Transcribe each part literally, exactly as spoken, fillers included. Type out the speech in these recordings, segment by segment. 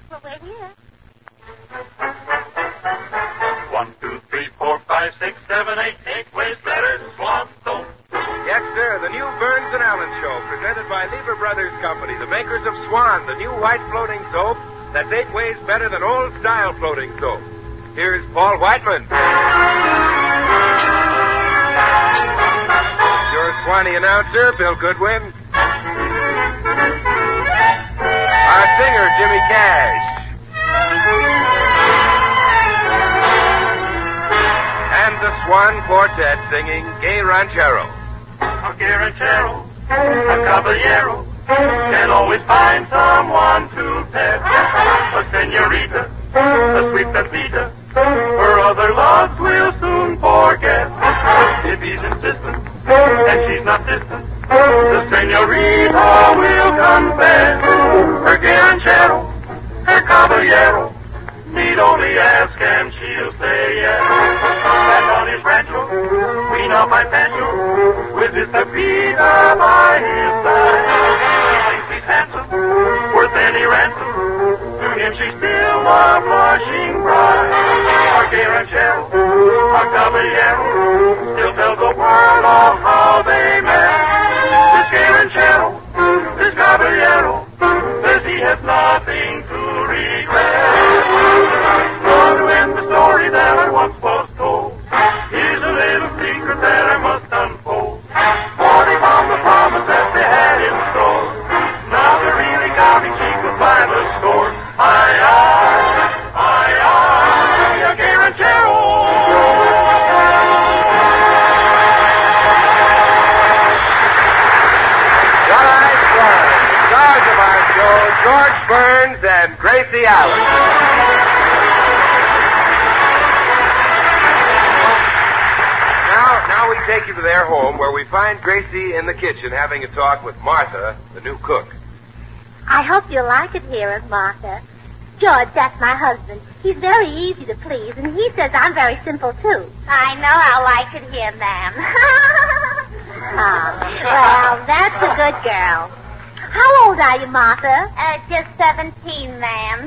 Well, we're here. One, two, three, four, five, six, seven, eight, eight ways better than Swan soap. Yes, sir, the new Burns and Allen Show, presented by Lever Brothers Company, the makers of Swan, the new white floating soap that's eight ways better than old-style floating soap. Here's Paul Whiteman. Your Swanee announcer, Bill Goodwin. Our singer, Jimmy Cash. And the Swan Quartet singing Gay Ranchero. A gay ranchero, a caballero, can always find someone to pet. A senorita, a sweet Pepita, her other loves will soon forget. If he's insistent, and she's not distant, the senorita will confess. Her gay ranchero, her caballero, need only ask and she'll say yes. And on his rancho, queen of my pancho, with his Pepita by his side. He thinks he's handsome, worth any ransom. To him she's still a blushing bride. Our gay ranchero, our caballero, still tells the world of how they met. This gay ranchero, this caballero, says he has nothing to regret. So to end the story that I once was told, here's a little secret that I must unfold. For they found the promise that they had in store. Now they're really counting sheep by the score. Aye, aye, aye, aye, a gay ranchero. Tonight's stars of our show, George Burns and Gracie Allen. Now, now we take you to their home, where we find Gracie in the kitchen having a talk with Martha, the new cook. I hope you like it here, Martha. George, that's my husband. He's very easy to please, and he says I'm very simple, too. I know I like it here, ma'am. Oh, well, that's a good girl. How old are you, Martha? Uh, just seventeen, ma'am.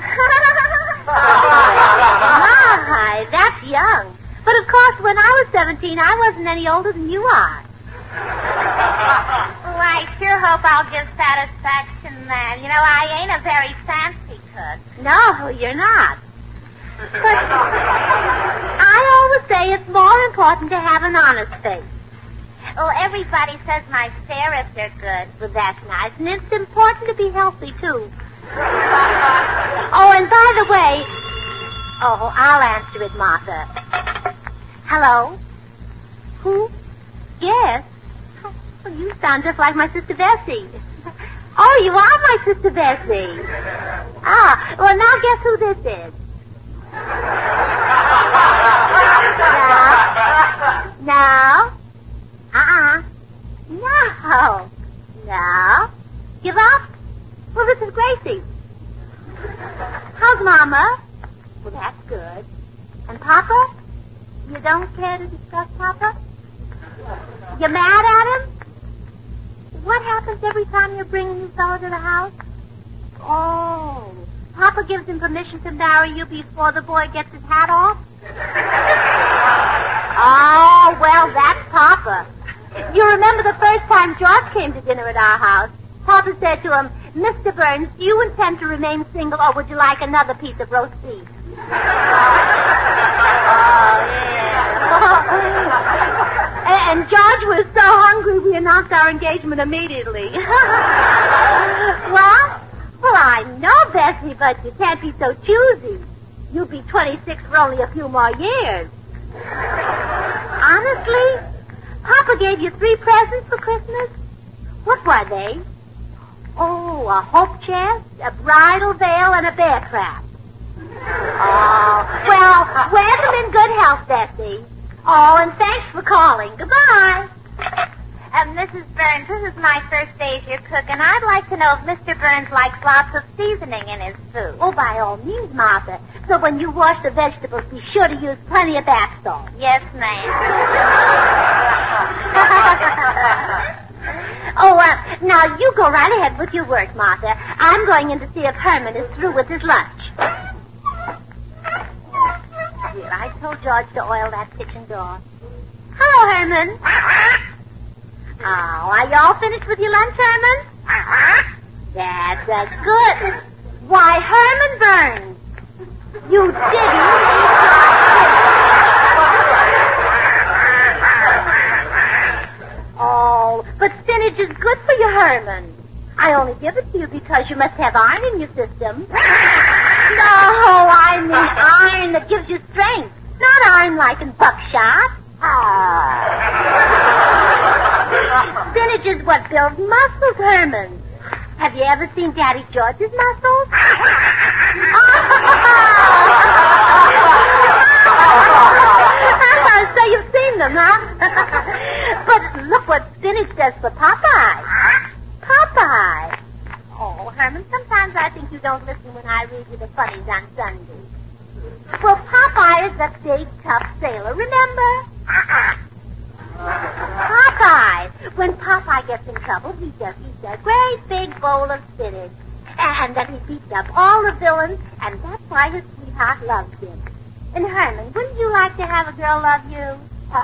My, that's young. But, of course, when I was seventeen, I wasn't any older than you are. Well, I sure hope I'll give satisfaction, ma'am. You know, I ain't a very fancy cook. No, you're not. But I always say it's more important to have an honest face. Well, everybody says my spirits are good. Well, that's nice. And it's important to be healthy, too. Oh, and by the way... Oh, I'll answer it, Martha. Hello? Who? Yes. Oh, you sound just like my sister Bessie. Oh, you are my sister Bessie. Ah, well, now guess who this is? No. No. Uh-uh. No. No. Give up? Well, this is Gracie. How's Mama? Well, that's good. And Papa? You don't care to discuss Papa? You mad at him? What happens every time you bring a new fellow to the house? Oh, Papa gives him permission to marry you before the boy gets his hat off? Oh, well, that's Papa. You remember the first time George came to dinner at our house? Papa said to him, Mister Burns, do you intend to remain single, or would you like another piece of roast beef? Oh, yeah. And George was so hungry we announced our engagement immediately. Well, well, I know, Bessie, but you can't be so choosy. You'll be twenty-six for only a few more years. Honestly? Papa gave you three presents for Christmas? What were they? Oh, a hope chest, a bridal veil, and a bear trap. Oh, well, wear them in good health, Bessie. Oh, and thanks for calling. Goodbye. Um, Missus Burns, this is my first day as your cook, and I'd like to know if Mister Burns likes lots of seasoning in his food. Oh, by all means, Martha. So when you wash the vegetables, be sure to use plenty of bath salt. Yes, ma'am. Oh, uh, now you go right ahead with your work, Martha. I'm going in to see if Herman is through with his lunch. Here, I told George to oil that kitchen door. Hello, Herman. Oh, are you all finished with your lunch, Herman? That's uh, good. Why, Herman Burns, you didn't Oh, but spinach is good for you, Herman. I only give it to you because you must have iron in your system. No, I mean iron that gives you strength, not iron like in buckshot. Oh. Spinach is what builds muscles, Herman. Have you ever seen Daddy George's muscles? So you've seen them, huh? But look what spinach does for Popeye. Popeye. Oh, Herman, sometimes I think you don't listen when I read you the funnies on Sunday. Well, Popeye is the big, tough sailor, remember? Popeye. When Popeye gets in trouble, he just eats a great big bowl of spinach. And then he beats up all the villains, and that's why his sweetheart loves him. And Herman, wouldn't you like to have a girl love you?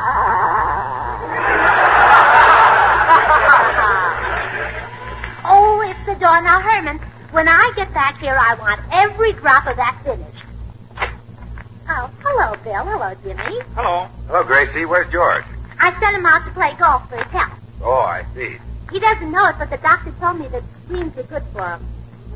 Oh, it's the door. Now, Herman, when I get back here, I want every drop of that spinach. Oh, hello, Bill. Hello, Jimmy. Hello. Hello, Gracie. Where's George? I sent him out to play golf for his health. Oh, I see. He doesn't know it, but the doctor told me that greens are good for him.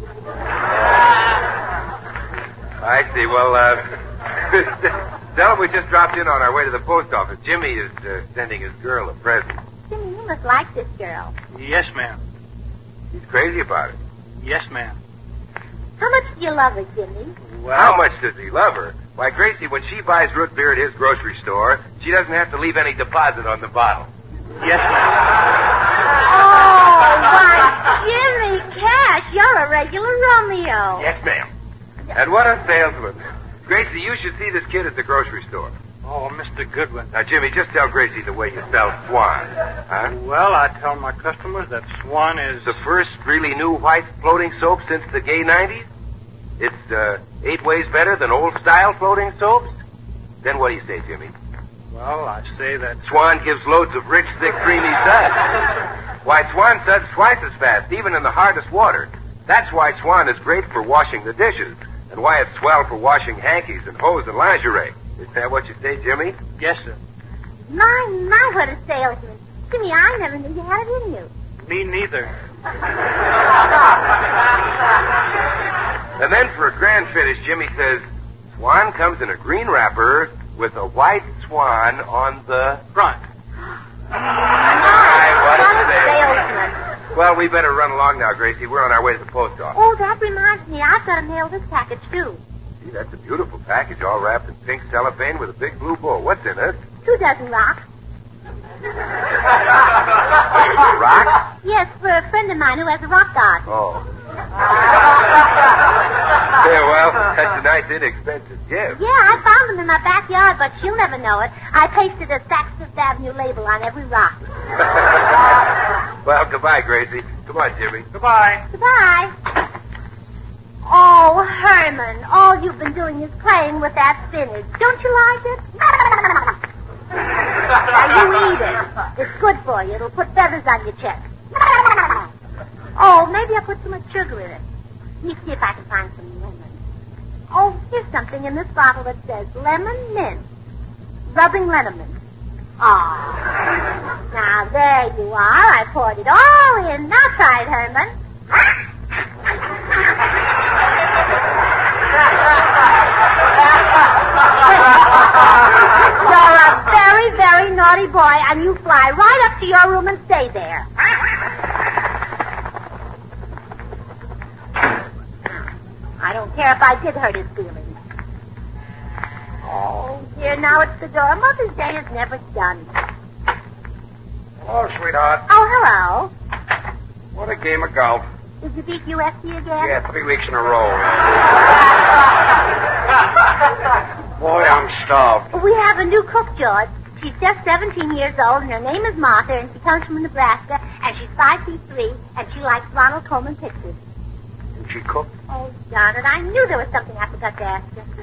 I see. Well, uh, tell him we just dropped in on our way to the post office. Jimmy is uh, sending his girl a present. Jimmy, you must like this girl. Yes, ma'am. He's crazy about it. Yes, ma'am. How much do you love her, Jimmy? Well, how much does he love her? Why, Gracie, when she buys root beer at his grocery store, she doesn't have to leave any deposit on the bottle. Yes, ma'am. Oh, why, Jimmy Cash, you're a regular Romeo. Yes, ma'am. And what a salesman. Gracie, you should see this kid at the grocery store. Oh, Mister Goodwin. Now, Jimmy, just tell Gracie the way you spell Swan. Huh? Well, I tell my customers that Swan is... The first really new white floating soap since the gay nineties? It's uh, eight ways better than old-style floating soaps? Then what do you say, Jimmy? Well, I say that... Swan gives loads of rich, thick, creamy suds. Why, Swan suds twice as fast, even in the hardest water. That's why Swan is great for washing the dishes, and why it's swell for washing hankies and hose and lingerie. Isn't that what you say, Jimmy? Yes, sir. My, my, what a salesman. Jimmy, I never knew you had it in you. Me neither. And then for a grand finish, Jimmy says, Swan comes in a green wrapper with a white swan on the front. My, what a salesman. Well, we better run along now, Gracie. We're on our way to the post office. Oh, that reminds me. I've got to mail this package, too. Gee, that's a beautiful package, all wrapped in pink cellophane with a big blue bow. What's in it? Two dozen rocks. Rock? Yes, for a friend of mine who has a rock garden. Oh. Yeah, well, that's a nice, inexpensive gift. Yeah, I found them in my backyard, but she'll never know it. I pasted a Saks Fifth Avenue label on every rock. Well, goodbye, Gracie. Come on, Jimmy. Goodbye. Goodbye. Oh, Herman, all you've been doing is playing with that spinach. Don't you like it? Now, you eat it. It's good for you. It'll put feathers on your chest. Oh, maybe I put too much sugar in it. Let me see if I can find some lemon. Oh, here's something in this bottle that says lemon mint. Rubbing lemon. Oh. Now, there you are. I poured it all in. Now try it, Herman. You're a very, very naughty boy, and you fly right up to your room and stay there. I don't care if I did hurt his feelings. Oh, dear, now it's the door. Mother's Day is never done. Hello, sweetheart. Oh, hello. What a game of golf. Did you beat U F C again? Yeah, three weeks in a row. Boy, I'm starved. We have a new cook, George. She's just seventeen years old, and her name is Martha, and she comes from Nebraska, and she's five feet three, and she likes Ronald Coleman pictures. Can she cook? Oh, darn it, I knew there was something I forgot to ask you.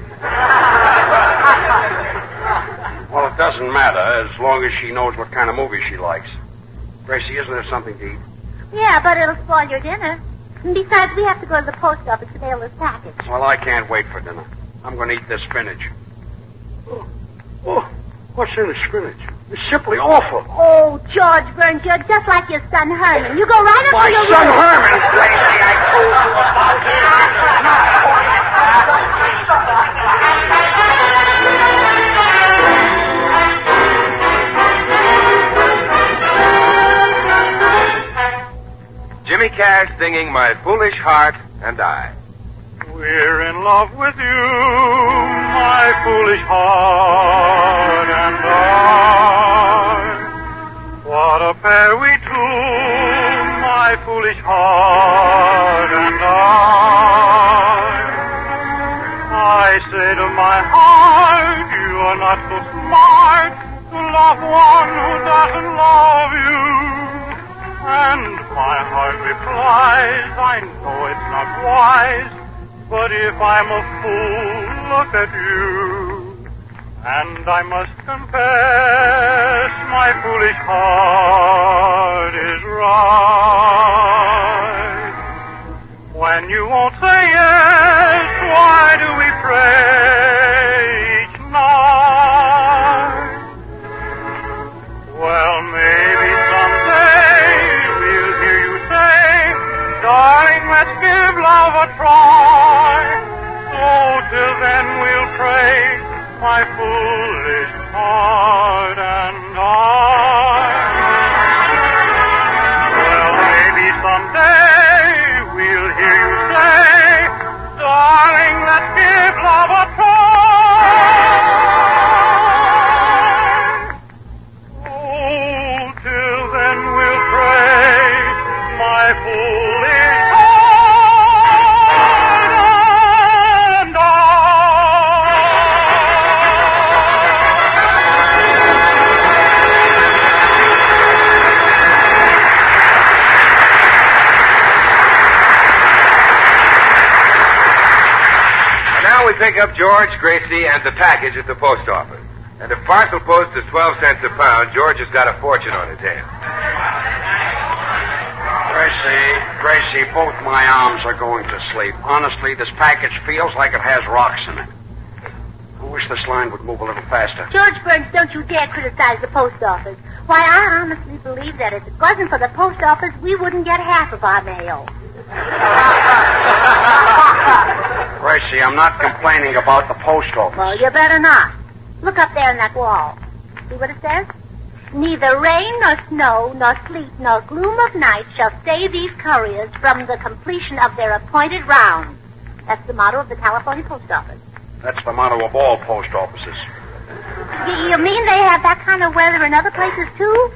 Well, it doesn't matter as long as she knows what kind of movie she likes. Gracie, isn't there something to eat? Yeah, but it'll spoil your dinner. And besides, we have to go to the post office to mail this package. Well, I can't wait for dinner. I'm going to eat this spinach. Oh, oh, what's in the spinach? It's simply awful. Oh, George Burns, you're just like your son Herman. You go right up My to your son room. Herman, Gracie, I told you about Jimmy Cash singing My Foolish Heart and I. We're in love with you, my foolish heart and I. What a pair we two, my foolish heart and I. I say to my heart, you are not so smart to love one who doesn't love you. And my heart replies, I know it's not wise, but if I'm a fool, look at you. And I must confess, my foolish heart is right. When you won't say yes, why do we pray each night? Well, maybe someday we'll hear you say, darling, let's give love a try. Oh, till then we'll pray, my foolish heart and I. Well, maybe someday we'll hear you say, darling, let's give love a try. Oh, till then we'll pray, my foolish heart and I. And now we pick up George, Gracie, and the package at the post office. And if parcel post is twelve cents a pound, George has got a fortune on his hands. Gracie, Gracie, both my arms are going to sleep. Honestly, this package feels like it has rocks in it. I wish this line would move a little faster. George Burns, don't you dare criticize the post office. Why, I honestly believe that if it wasn't for the post office, we wouldn't get half of our mail. Gracie, I'm not complaining about the post office. Well, you better not. Look up there on that wall. See what it says? Neither rain nor snow nor sleet nor gloom of night shall stay these couriers from the completion of their appointed round. That's the motto of the California Post Office. That's the motto of all post offices. Y- you mean they have that kind of weather in other places, too?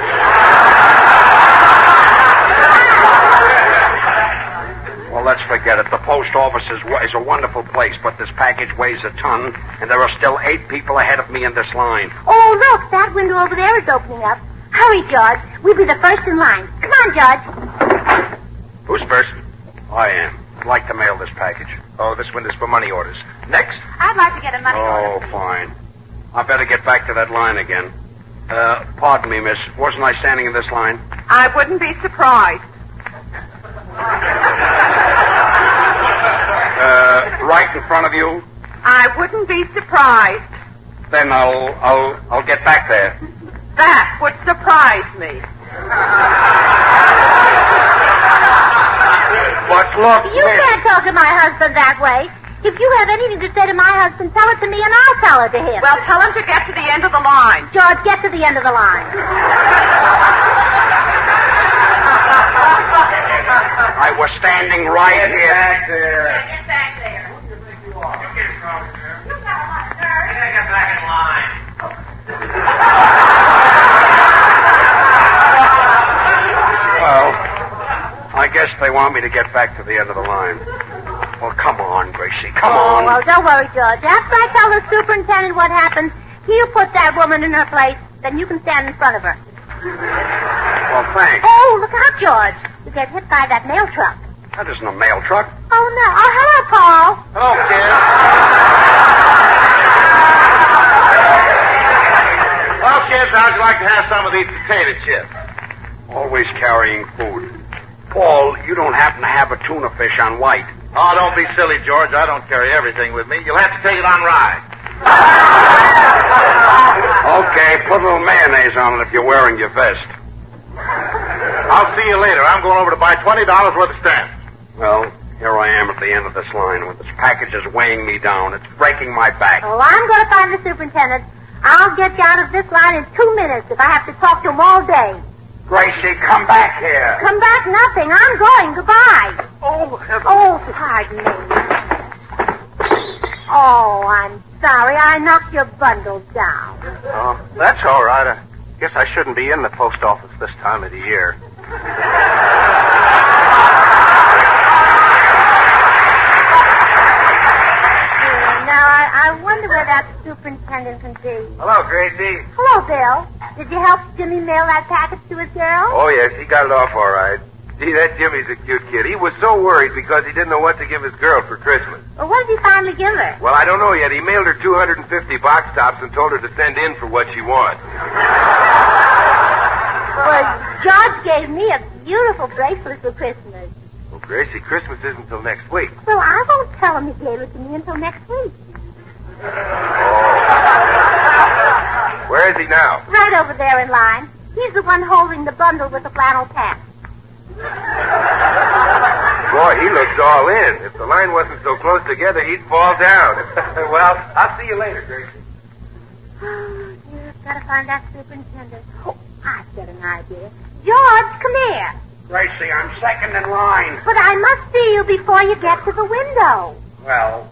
Well, let's forget it. The post office is, is a wonderful place, but this package weighs a ton, and there are still eight people ahead of me in this line. Oh, look, that window over there is opening up. Hurry, George. We'll be the first in line. Come on, George. Who's first? I am. I'd like to mail this package. Oh, this window's for money orders. Next. I'd like to get a money Oh, order. fine. I better get back to that line again. Uh, pardon me, miss. Wasn't I standing in this line? I wouldn't be surprised. Uh, right in front of you? I wouldn't be surprised. Then I'll, I'll, I'll get back there. That would surprise me. But look, You miss. can't talk to my husband that way. If you have anything to say to my husband, tell it to me and I'll tell it to him. Well, tell him to get to the end of the line. George, get to the end of the line. I was standing right here. Back there. Get back there. Who do you think you are? You get from here. You got what, sir? You gotta get back in line. Well, I guess they want me to get back to the end of the line. Well, come on, Gracie. Come Oh, on. well, don't worry, George. After I tell the superintendent what happened, He'll put that woman in her place. Then you can stand in front of her. Well, thanks. Oh, look out, George. You get hit by that mail truck. That isn't a mail truck. Oh, no. Oh, hello, Paul. Hello, kid. Well, kids, how'd you like to have some of these potato chips? Always carrying food. Paul, you don't happen to have a tuna fish on white. Oh, don't be silly, George. I don't carry everything with me. You'll have to take it on rye. Okay, put a little mayonnaise on it if you're wearing your vest. I'll see you later. I'm going over to buy twenty dollars worth of stamps. Well, here I am at the end of this line with this package is weighing me down. It's breaking my back. Oh, I'm going to find the superintendent. I'll get you out of this line in two minutes if I have to talk to him all day. Gracie, come back here. Come back nothing. I'm going. Goodbye. Oh, heaven. Oh, pardon me. Oh, I'm sorry. I knocked your bundle down. Oh, that's all right. I guess I shouldn't be in the post office this time of the year. Now, I, I wonder where that superintendent can be. Hello, Gracie. Hello, Bill. Did you help Jimmy mail that package to his girl? Oh, yes, he got it off all right. Gee, that Jimmy's a cute kid. He was so worried because he didn't know what to give his girl for Christmas. Well, what did he finally give her? Well, I don't know yet. He mailed her two hundred fifty box tops and told her to send in for what she wants. Well, George gave me a beautiful bracelet for Christmas. Well, Gracie, Christmas isn't until next week. Well, I won't tell him he gave it to me until next week. Where is he now? Right over there in line. He's the one holding the bundle with the flannel pants. Boy, he looks all in. If the line wasn't so close together, he'd fall down. Well, I'll see you later, Gracie. Oh, dear, I've got to find that superintendent. Oh, I've got an idea. George, come here. Gracie, I'm second in line. But I must see you before you get to the window. Well,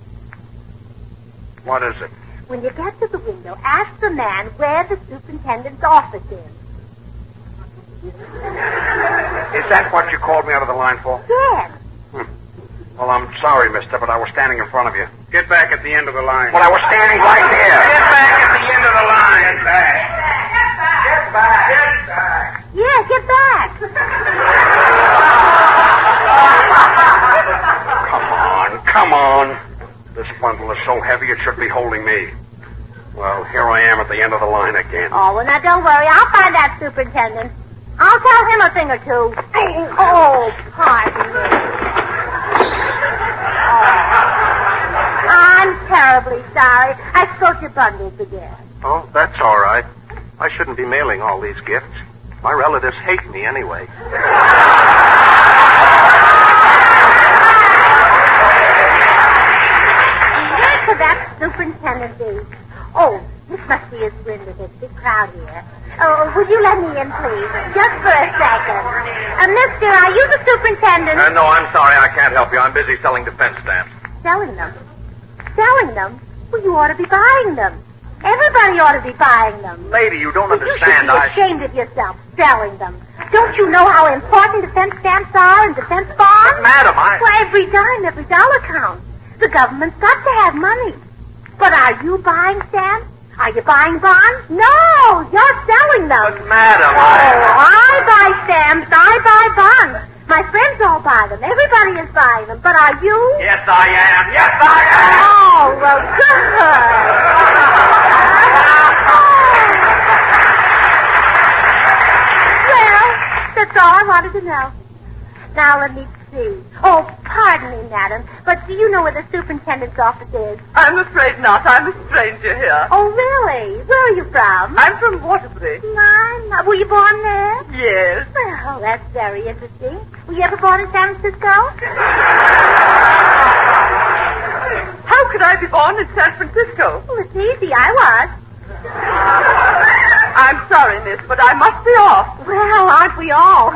what is it? When you get to the window, ask the man where the superintendent's office is. Is that what you called me out of the line for? Yes. Hmm. Well, I'm sorry, mister, but I was standing in front of you. Get back at the end of the line. Well, I was standing right here. Get back at the end of the line. Get back. Get back. Get back. Yeah, get back. Come on, come on. This bundle is so heavy it should be holding me. Well, here I am at the end of the line again. Oh, well, now don't worry. I'll find that superintendent. I'll tell him a thing or two. Oh, pardon me. Oh. I'm terribly sorry. I spoke your bundles again. Oh, that's all right. I shouldn't be mailing all these gifts. My relatives hate me anyway. Where could that superintendent be? Oh, this must be his window. There's a big crowd here. Oh, would you let me in, please? Just for a second. Uh, mister, are you the superintendent? Uh, no, I'm sorry. I can't help you. I'm busy selling defense stamps. Selling them? Selling them? Well, you ought to be buying them. Everybody ought to be buying them. Lady, you don't Well, you should understand. be I... ashamed of yourself selling them. Don't you know how important defense stamps are and defense bonds? But, madam, I... Well, every dime, every dollar counts. The government's got to have money. But are you buying stamps? Are you buying bonds? No, you're selling them. But, madam, Oh, I buy stamps. I buy bonds. My friends all buy them. Everybody is buying them. But are you? Yes, I am. Yes, I am. Oh, well, good. Well, that's all I wanted to know. Now, let me see. Oh, pardon me, madam, but do you know where the superintendent's office is? I'm afraid not. I'm a stranger here. Oh, really? Where are you from? I'm from Waterbury. Mine. Were you born there? Yes. Well, that's very interesting. Were you ever born in San Francisco? How could I be born in San Francisco? Well, it's easy. I was. I'm sorry, miss, but I must be off. Well, aren't we all?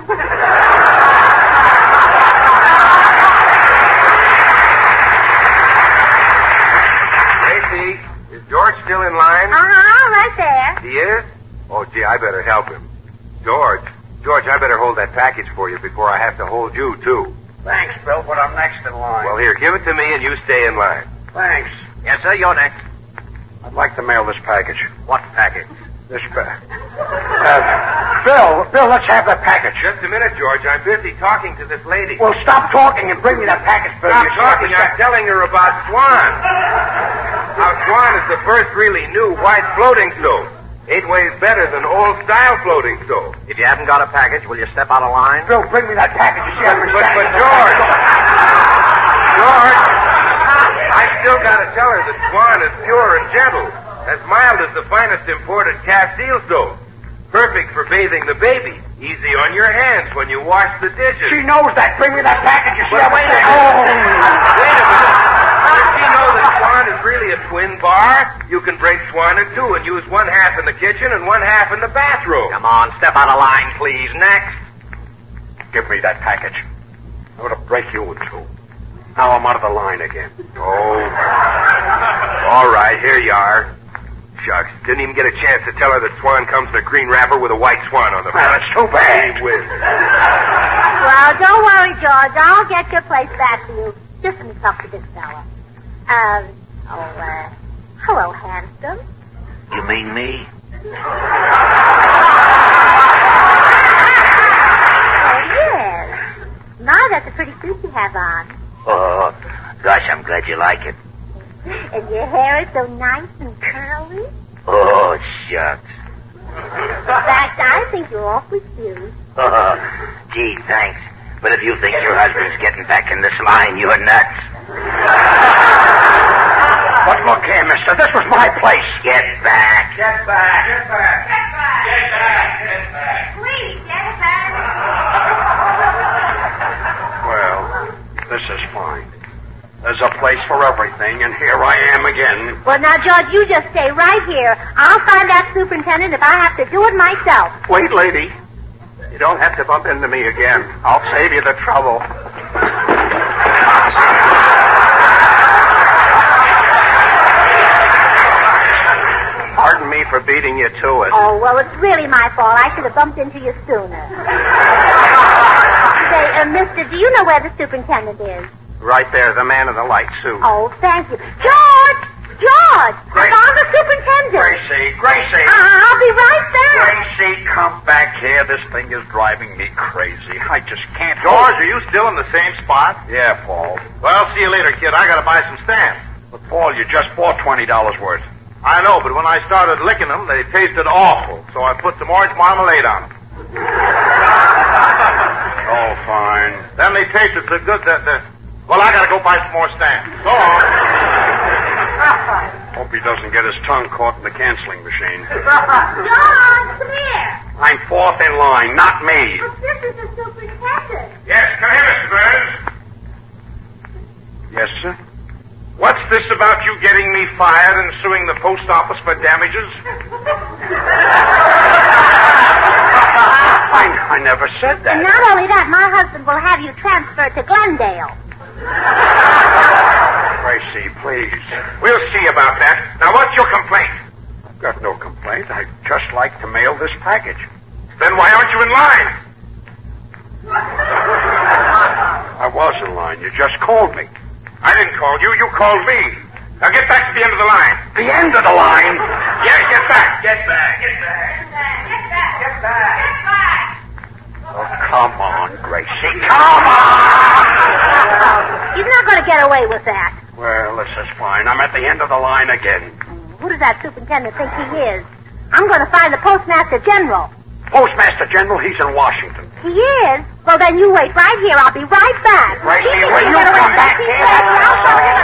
Gracie, is George still in line? Uh-huh, right there. He is? Oh, gee, I better help him. George, George, I better hold that package for you before I have to hold you, too. Thanks, Bill, but I'm next in line. Well, here, give it to me and you stay in line. Thanks. Yes, sir, you're next. I'd like to mail this package. What package? This pa- uh, Bill, Bill, let's have that package. Just a minute, George. I'm busy talking to this lady. Well, stop talking and bring me that package, Bill. Stop You see talking. what I'm telling her about Swan. Now, Swan is the first really new white floating soap. Eight ways better than old-style floating soap. If you haven't got a package, will you step out of line? Bill, bring me that package. You see, I've been But, standing but there. George, George, I still got to tell her that Swan is pure and gentle, as mild as the finest imported Castile soap. Perfect for bathing the baby. Easy on your hands when you wash the dishes. She knows that. Bring me that package. You see, But I've been wait a standing minute. there. Wait a minute. Does she know that Swan is really a twin bar? You can break Swan in two and use one half in the kitchen and one half in the bathroom. Come on, step out of line, please. Next. Give me that package. I'm going to break you in two. Now I'm out of the line again. Oh. All right, here you are. Shucks. Didn't even get a chance to tell her that Swan comes in a green wrapper with a white swan on the Well, front. it's too bad. Gee whiz. Well, don't worry, George. I'll get your place back for you. Just let me talk to this fella. Um, oh, uh, hello, handsome. You mean me? Oh, yes. My, that's a pretty suit you have on. Oh, gosh, I'm glad you like it. And your hair is so nice and curly. Oh, shucks. In fact, I think you're awfully cute. Oh, gee, thanks. But if you think your husband's getting back in this line, you're nuts. But look here, mister. This was my place. Get back. Get back. Get back. Get back. Get back. Get back. Please, get back. Well, this is fine. There's a place for everything, and here I am again. Well, now, George, you just stay right here. I'll find that superintendent if I have to do it myself. Wait, lady. You don't have to bump into me again. I'll save you the trouble. Pardon me for beating you to it. Oh, well, it's really my fault. I should have bumped into you sooner. Say, uh, mister, do you know where the superintendent is? Right there, the man in the light suit. Oh, thank you. George! George! I Grace. found the superintendent. Gracie, Gracie. Uh, I'll be right back. Gracie, come back here. This thing is driving me crazy. I just can't... George, are you still in the same spot? Yeah, Paul. Well, see you later, kid. I gotta buy some stamps. But, Paul, you just bought twenty dollars worth. I know, but when I started licking them, they tasted awful, so I put some orange marmalade on them. Oh, fine. Then they tasted so good that, uh, well, I gotta go buy some more stamps. So long. Hope he doesn't get his tongue caught in the canceling machine. George, come here. I'm fourth in line, not me. But this is the superintendent. Yes, come here, Mister Burns. Yes, sir? What's this about you getting me fired and suing the post office for damages? I, I never said And that. not only that, my husband will have you transferred to Glendale. Gracie, please. We'll see about that. Now, what's your complaint? I've got no complaint. I'd just like to mail this package. Then why aren't you in line? I was in line. You just called me. I didn't call you. You called me. Now get back to the end of the line. The end of the line? Yeah, get back. Get back. Get back. Get back. Get back. Get back. Oh, come on, Gracie. Come on! He's not going to get away with that. Well, this is fine. I'm at the end of the line again. Who does that superintendent think he is? I'm going to find the postmaster general. Postmaster General, he's in Washington. He is? Well, then you wait right here. I'll be right back. Gracie, He thinks will he's you gonna come wait back till here? he's back. I'll show him.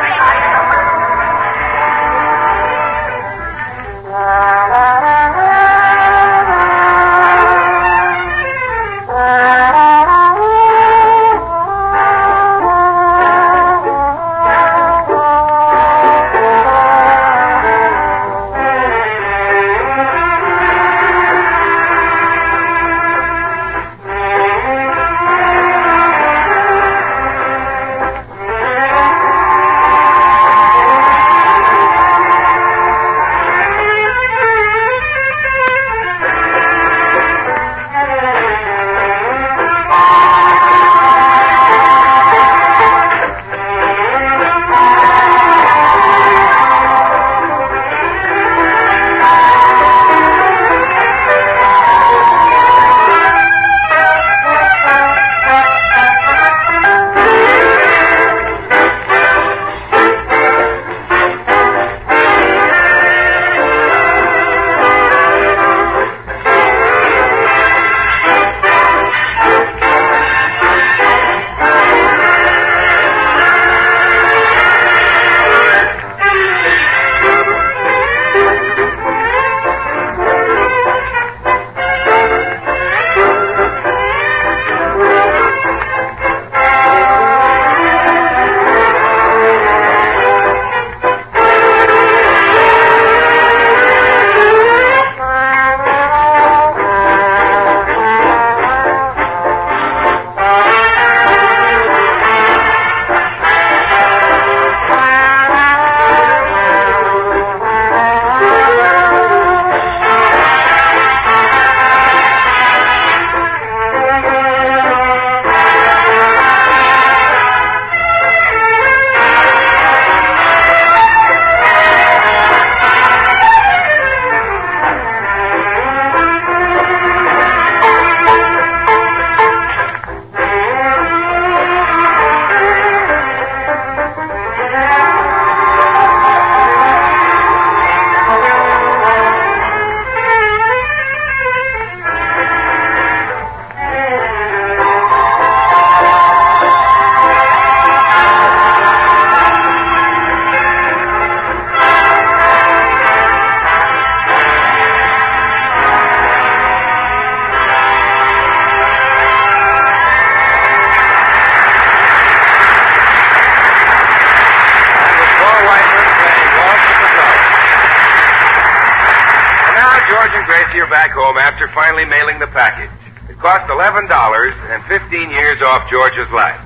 Gracie, you're back home after finally mailing the package. It cost eleven dollars and fifteen years off George's life.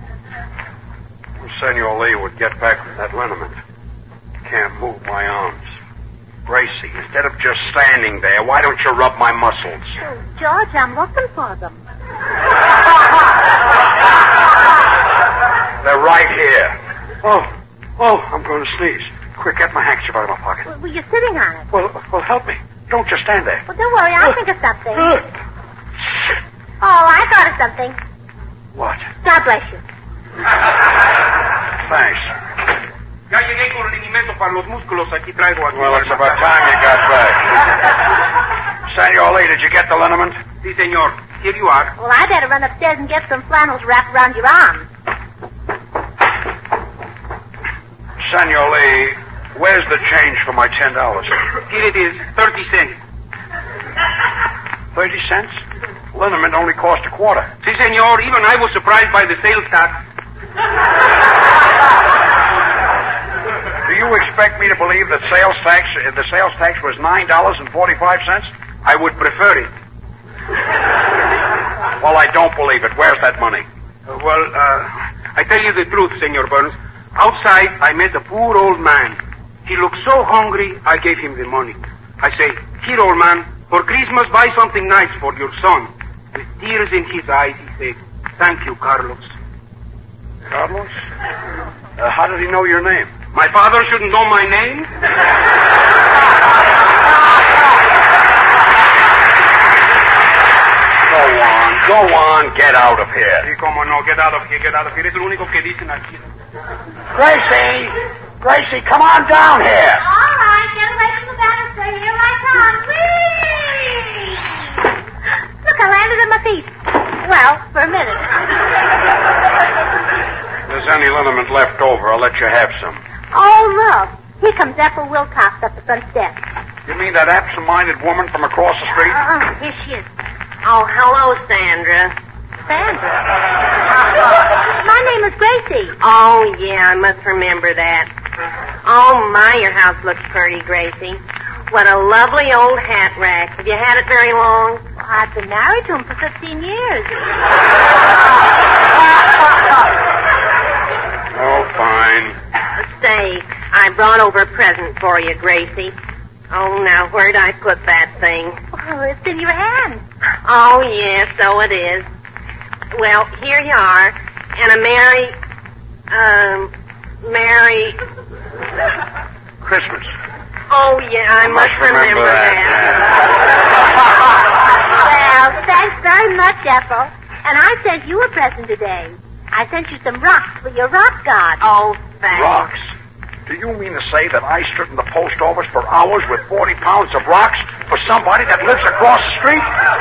Senor Lee would get back from that liniment. Can't move my arms. Gracie, instead of just standing there, why don't you rub my muscles? Oh, George, I'm looking for them. They're right here. Oh, oh, I'm going to sneeze. Quick, get my handkerchief out of my pocket. Well, you're sitting on it. Well, well, help me. Don't just stand there. Well, don't worry, I'll think of something. Oh, I thought of something. What? God bless you. Thanks. Ya llegué con linimento para los músculos. Aquí traigo aquí. Well, it's about time you got back. Senor Lee, did you get the liniment? Si, senor. Here you are. Well, I better run upstairs and get some flannels wrapped around your arms. Senor Lee, where's the change for my ten dollars? Here it is, thirty cents. Thirty cents? Liniment only cost a quarter. Si, senor. Even I was surprised by the sales tax. Do you expect me to believe that sales tax, the sales tax was nine dollars and forty-five cents? I would prefer it. Well, I don't believe it. Where's that money? Uh, well, uh, I tell you the truth, Senor Burns. Outside, I met a poor old man. He looked so hungry, I gave him the money. I say, here, old man, for Christmas, buy something nice for your son. With tears in his eyes, he said, thank you, Carlos. Carlos? Uh, how did he know your name? My father shouldn't know my name? Go on, go on, get out of here. Sí, como no, get out of here, get out of here. Es lo único que dicen aquí. Gracie! Gracie, come on down here. All right, get away from the banister. Here I come. Whee! Look, I landed on my feet. Well, for a minute. If there's any liniment left over, I'll let you have some. Oh, look. Here comes Ethel Wilcox up the front steps. You mean that absent-minded woman from across the street? Uh-uh, here she is. Oh, hello, Sandra. Sandra. My name is Gracie. Oh, yeah, I must remember that. Oh, my, your house looks pretty, Gracie. What a lovely old hat rack. Have you had it very long? Well, I've been married to him for fifteen years. Oh, fine. Say, I brought over a present for you, Gracie. Oh, now, where'd I put that thing? Well, it's in your hand. Oh, yes, so it is. Well, here you are. And a Merry, um, Merry... Christmas. Oh, yeah, I, I must, must remember, remember that. that. Well, thanks very much, Ethel. And I sent you a present today. I sent you some rocks for your rock garden. Oh, thanks. Rocks? Do you mean to say that I stood in the post office for hours with forty pounds of rocks for somebody that lives across the street?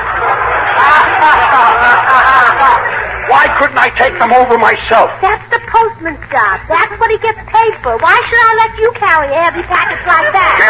Why couldn't I take them over myself? That's the postman's job. That's what he gets paid for. Why should I let you carry a heavy package like that?